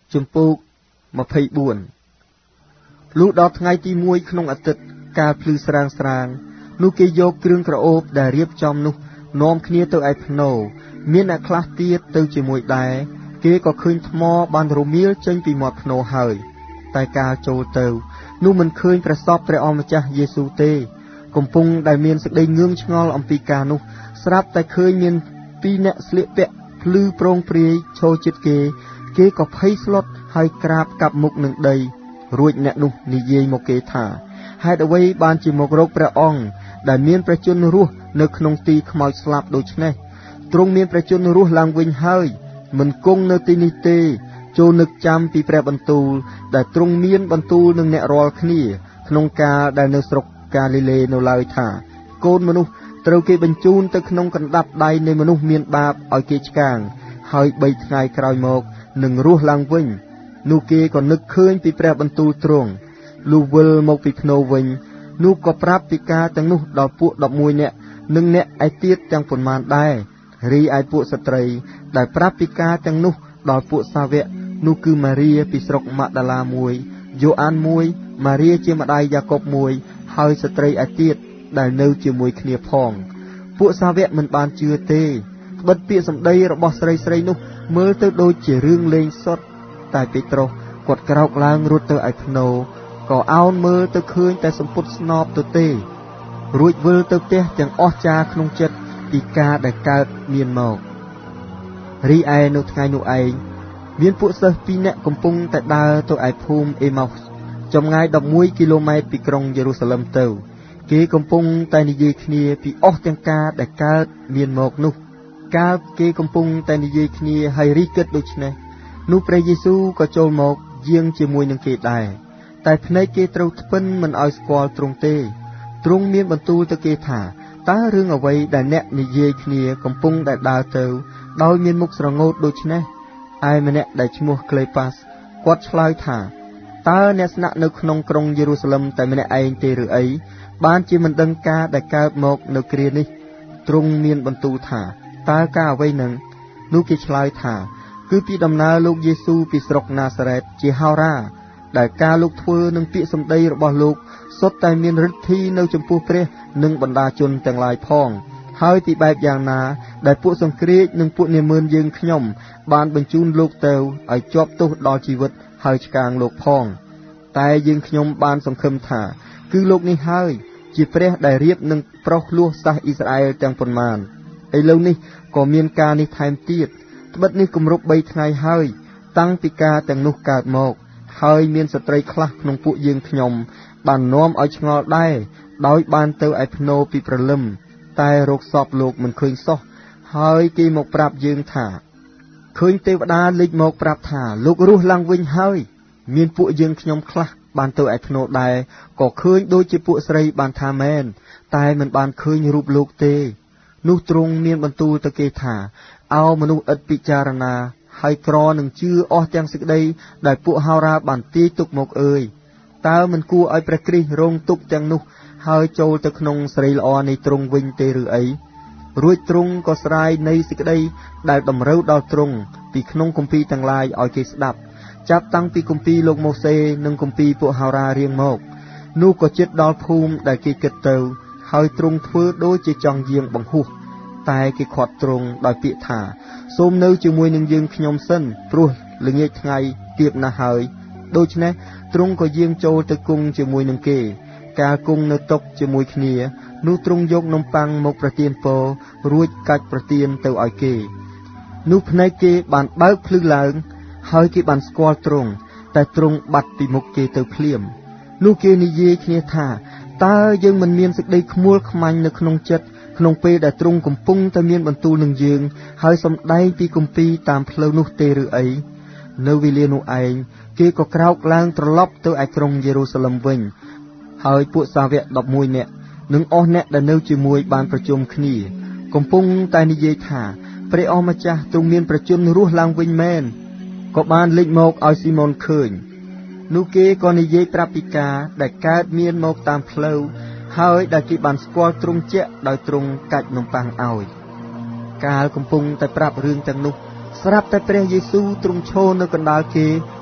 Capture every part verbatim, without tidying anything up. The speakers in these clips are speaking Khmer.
ជំពូកម្ភៃបួនលុះដល់ថ្ងៃទីមួយក្នុងអាទិត្យកាលភ្លឺស្រាងស្រាងនោះគេយកគ្រឿងក្រអូបដែលរៀបចំនោះនាំគ្នាទៅឯភ្នោមានអ្នកខ្លះទៀតទៅជាមួយដែរគេក៏ឃើញថ្មបានរមៀលចេញពីមាត់ភ្នោហើយតែកាលចូលទៅនោះមិនឃើញព្រះសពព្រះអម្ចាស់យេស៊ូវទេកំពុងដែលមានសេចក្តីងឿងឆ្ងល់អំពីការនោះស្រាប់តែឃើញមានពីរអ្នកស្លៀកពាក់ភ្លឺប្រងព្រាយឈរជិតគេគេក៏ភ័យស្លុតហើយក្រាបកាប់មុខនឹងដីរួចអ្នកនោះនិយាយមកគេថាហេតុអ្វីបានជាមករកព្រះអង្គដែលមានព្រះជន្មរស់នៅក្នុងទីខ្មោចស្លាប់ដូច្នេះទ្រង់មានព្រះជន្មរស់ឡើងវិញហើយមិនគង់នៅទីនេះទេចូលនឹកចាំពីព្រះបន្ទូលដែលទ្រង់មានបន្ទូលនឹងអ្នករាល់គ្នាក្នុងការដែលនៅស្រុកកាលីលេនៅឡើយថាកូនមនុស្សត្រូវគេបញ្ជូនទៅក្នុងកណ្ដាប់ដៃនៃមនុស្សមានបាបឲ្យគេឆ្កាងហើយបីថ្ងៃក្រោយមកនឹងរស់ឡើងវិញនោះគេក៏នឹកឃើញពីព្រះបន្ទូលទ្រង់លុះវិលមកពីភ្នោវិញនោះក៏ប្រាប់ពីការទាំងនោះដល់ពួកដប់មួយនាក់និងអ្នកឯទៀតទាំងប៉ុន្មានដែររីឯពួកស្ត្រីដែលប្រាប់ពីការទាំងនោះដល់ពួកសាវកនោះគឺម៉ារីពីស្រុកម៉ាកដាឡាមួយយូអានមួយម៉ារីជាម្ដាយយ៉ាកុបមួយហើយស្ត្រីឯទៀតដែលនៅជាមួយគ្នាផងពួកសាវកមិនបានជឿទេត្បិតពាក្យសម្ដីរបស់ស្រីស្រីនោះមើលទៅដូចជារឿងលេងសុទ្ធតែពេត្រុសគាត់ក្រោកឡើងរត់ទៅឯភ្នោក៏អោនមើលទៅឃើញតែសម្ពុតស្នប់ទៅទេរួចវិលទៅផ្ទះទាំងអស់ចាក្នុងចិត្តពីការដែលកើតមានមករីឯនៅថ្ងៃនោះឯងមានពួកសិស្សពីរនាក់កំពុងតែដើរទៅឯភូមិអេម៉ោសចម្ងាយដប់មួយគីឡូម៉ែត្រពីក្រុងយេរូសាឡឹមទៅគេកំពុងតែនិយាយគ្នាពីអស់ទាំងការដែលកើតមានមកនោះកាលគេកំពុងតែនិយាយគ្នាហើយរីកគិតដូច្នេះនោះព្រះយេស៊ូវក៏ចូលមកយាងជាមួយនឹងគេដែរតែភ្នែកគេត្រូវថ្ពិនមិនឲ្យស្គាល់ទ្រង់ទេទ្រង់មានបន្ទូលទៅគេថាតើរឿងអ្វីដែលអ្នកនិយាយគ្នាកំពុងតែដើរទៅដោយមានមុខស្រងោតដូច្នេះឯម្នាក់ដែលឈ្មោះក្លេប៉ាសគាត់ឆ្លើយថាតើអ្នកស្នាក់នៅក្នុងក្រុងយេរូសាឡឹមតែម្នាក់ឯងទេឬអីបានជាមិនដឹងការដែលកើតមកនៅគ្រានេះទ្រង់មានបន្ទូលថាតើការអ្វីនឹងនោះគេឆ្លើយថាគឺពីដំណើរលោកយេស៊ូវពីស្រុកណាសារ៉េតជាហោរាដែលការលោកធ្វើនឹងពាក្យសម្ដីរបស់លោកសុទ្ធតែមានឫទ្ធិនៅចំពោះព្រះនិងបណ្ដាជនទាំងឡាយផងហើយពីបែបយ៉ាងណាដែលពួកសង្គ្រាចនិងពួកនាម៉ឺនយើងខ្ញុំបានបញ្ជូនលោកទៅឲ្យជាប់ទោសដល់ជីវិតហើយឆ្កាងលោកផងតែយើងខ្ញុំបានសង្ឃឹមថាគឺលោកនេះហើយជាព្រះដែលរៀបនឹងប្រុសលួសសាសអ៊ីស្រាអែលទាំងប៉ុន្មានឥឡូវនេះក៏មានការនេះថែមទៀតត្បិតនេះគម្រប់បីថ្ងៃហើយតាំងពីការទាំងនោះកើតមកហើយមានស្ត្រីខ្លះក្នុងពួកយើងខ្ញុំបាននាំឲ្យឆ្ងល់ដែរដោយបានទៅឯភ្នោពីព្រលឹមតែរកសពលោកមិនឃើញសោះហើយគេមកប្រាប់យើងថាឃើញទេវតាលេចមកប្រាប់ថាលោករស់ឡើងវិញហើយមានពួកយើងខ្ញុំខ្លះបានទៅឯភ្នោដែរក៏ឃើញដូចជាពួកស្រីបានថាមែនតែមិនបានឃើញរូបលោកទេនោះទ្រង់មានបន្ទូលទៅគេថាអោមនុស្សឥតពិចារណាហើយក្រនឹងជឿអស់ទាំងសេចក្តីដែលពួកហោរាបានទាយទុកមកអើយតើមិនគួរឲ្យព្រះគ្រីស្ទរងទុក្ខទាំងនោះហើយចូលទៅក្នុងស្រីល្អនៃទ្រង់វិញទេឬអីរួចទ្រង់ក៏ស្រាយនៃសេចក្តីដែលតម្រូវដល់ទ្រង់ពីក្នុងគម្ពីរទាំងឡាយឲ្យគេស្ដាប់ចាប់តាំងពីគម្ពីរលោកម៉ូសេនិងគម្ពីរពួកហោរារៀងមកនោះក៏ជិតដល់ភូមិដែលគេគិតទៅហើយទ្រង់ធ្វើដូចជាចង់យាងបង្ហោះតែគេខាត់ទ្រង់ដោយពាក្យថាសូមនៅជាមួយនឹងយើងខ្ញុំសិនព្រោះល្ងាចថ្ងៃទៀបណាស់ហើយដូច្នេះទ្រង់ក៏យាងចូលទៅគង់ជាមួយនឹងគេកាលគង់នៅតុជាមួយគ្នានោះទ្រង់យកនំប៉័ងមកប្រទានពររួចកាច់ប្រទានទៅឲ្យគេនោះភ្នែកគេបានបើកភ្លឺឡើងហើយគេបានស្គាល់ទ្រង់តែទ្រង់បាត់ពីមុខគេទៅភ្លាមនោះគេនិយាយគ្នាថាតើយើងមិនមានសេចក្តីខ្មួលខ្មាញ់នៅក្នុងចិត្តក្នុងពេលដែលទ្រង់កំពុងតែមានបន្ទូលនឹងយើងហើយសម្ដែងពីគម្ពីរតាមផ្លូវនោះទេឬអីនៅវេលានោះឯងគេក៏ក្រោកឡើងត្រឡប់ទៅឯក្រុងយេរូសាឡឹមវិញហើយពួកសាវកដប់មួយនាក់និងអស់អ្នកដែលនៅជាមួយបានប្រជុំគ្នាកំពុងតែនិយាយថាព្រះអម្ចាស់ទ្រង់មានប្រជញ្ញរស់ឡើងវិញមែនក៏បានលេចមកឲ្យស៊ីម៉ុនឃើញនោះគេក៏និយាយប្រាប់ពីការដែលកើតមានមកតាមផ្លូវហើយដែលគេបានស្គាល់ទ្រង់ជាក់ដោយទ្រង់កាច់នំប៉័ងឲ្យកាលកំពុងតែប្រាប់រឿងទាំងនោះស្រាប់តែព្រះយេស៊ូវទ្រង់ឈរនៅកណ្ដាលគេ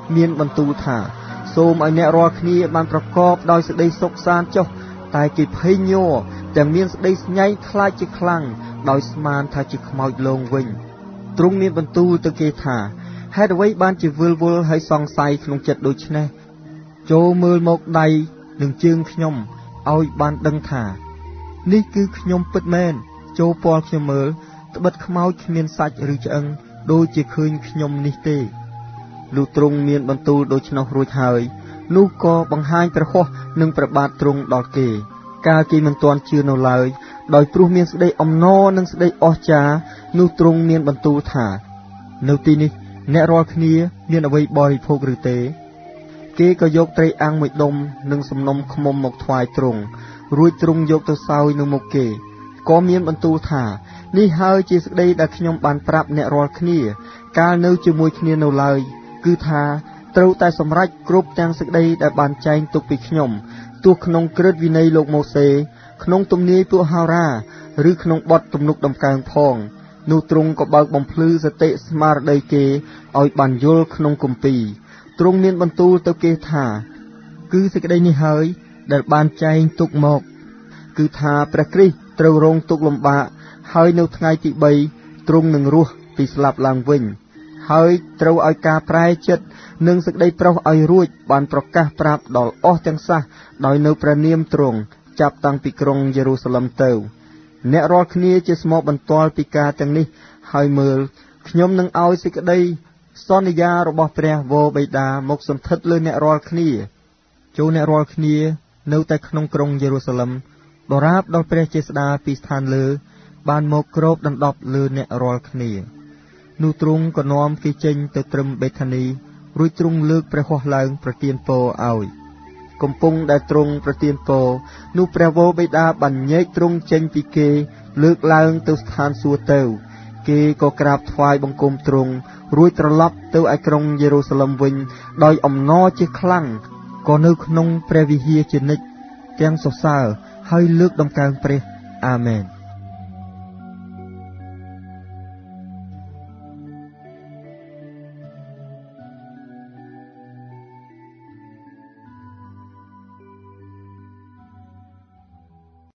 មានបន្ទូលថាសូមឲ្យអ្នករាល់គ្នាបានប្រកបដោយសេចក្តីសុខសាន្តចុះតែគេភ័យញ័រទាំងមានសេចក្តីស្ញែងខ្លាចជាខ្លាំងដោយស្មានថាជាខ្មោចលងវិញទ្រង់មានបន្ទូលទៅគេថាហេតុអ្វីបានជាវិលវល់ហើយសង្ស័យក្នុងចិត្តដូច្នេះចូលមើលមកដៃនិងជើងខ្ញុំឲ្យបានដឹងថានេះគឺខ្ញុំពិតមែនចូលពាល់ខ្ញុំមើលត្បិតខ្មោចគ្មានសាច់ឬឆ្អឹងដូចជាឃើញខ្ញុំនេះទេលុះទ្រង់មានបន្ទូលដូច្នោះរួចហើយនោះក៏បង្ហាញព្រះហស្ថនិងព្រះបាទទ្រង់ដល់គេកាលគេមិនទាន់ជឿនៅឡើយដោយព្រោះមានសេចក្តីអំណរនិងសេចក្តីអស្ចារ្យនោះទ្រង់មានបន្ទូលថានៅទីនេះអ្នករាល់គ្នាមានអ្វីបរិភោគឬទេគេក៏យកត្រីអាំងមួយដុំនិងសំណុំឃ្មុំមកថ្វាយទ្រង់រួចទ្រង់យកទៅសោយនៅមុខគេក៏មានបន្ទូលថានេះហើយជាសេចក្តីដែលខ្ញុំបានប្រាប់អ្នករាល់គ្នាកាលនៅជាមួយគ្នានៅឡើយគឺថាត្រូវតែសម្រេចគ្រប់ទាំងសេចក្តីដែលបានចែងទុកពីខ្ញុំទោះក្នុងក្រឹតវិន័យលោកម៉ូសេក្នុងទំនាយពួកហោរាឬក្នុងបទទំនុកដំកើងផងនោះទ្រង់ក៏បើកបំភ្លឺសតិស្មារតីគេឲ្យបានយល់ក្នុងគម្ពីរទ្រង់មានបន្ទូលទៅគេថាគឺសេចក្តីនេះហើយដែលបានចែងទុកមកគឺថាព្រះគ្រីស្ទត្រូវរងទុក្ខលំបាកហើយនៅថ្ងៃទីបីទ្រង់នឹងរស់ពីស្លាប់ឡើងវិញហើយត្រូវឲ្យការប្រែចិត្តនិងសេចក្តីប្រោសឲ្យរួចបានប្រកាសប្រាប់ដល់អស់ទាំងសះដោយនៅព្រះនាមទ្រង់ចាប់តាំងពីក្រុងយេរូសាឡឹមទៅអ្នករាល់គ្នាជាស្មោកបន្ទាល់ពីការទាំងនេះហើយមើលខ្ញុំនឹងឲ្យសេចក្តីសន្យារបស់ព្រះវរបិតាមកសន្ធិដ្ឋលើអ្នករាល់គ្នាចូលអ្នករាល់គ្នានៅតែក្នុងក្រុងយេរូសាឡឹមដរាបដល់ព្រះជាស្ដាពីស្ថានលើបានមកគ្របដណ្ដប់លើអ្នករាល់គ្នានោះទ្រង់ក៏នាំគេចេញទៅត្រឹមបេថានីរួចទ្រង់លើកព្រះហស្ថឡើងប្រទានពរឲ្យកំពុងដែលទ្រង់ប្រទានពរនោះព្រះវរបិតាបានញែកទ្រង់ចេញពីគេលើកឡើងទៅស្ថានសួគ៌ទៅគេក៏ក្រាបថ្វាយបង្គំទ្រង់រួចត្រឡប់ទៅឯក្រុងយេរូសាឡឹមវិញដោយអំណរជាខ្លាំងក៏នៅក្នុងព្រះវិហារជានិច្ចទាំងសរសើរហើយលើកដំកើងព្រះអាមែន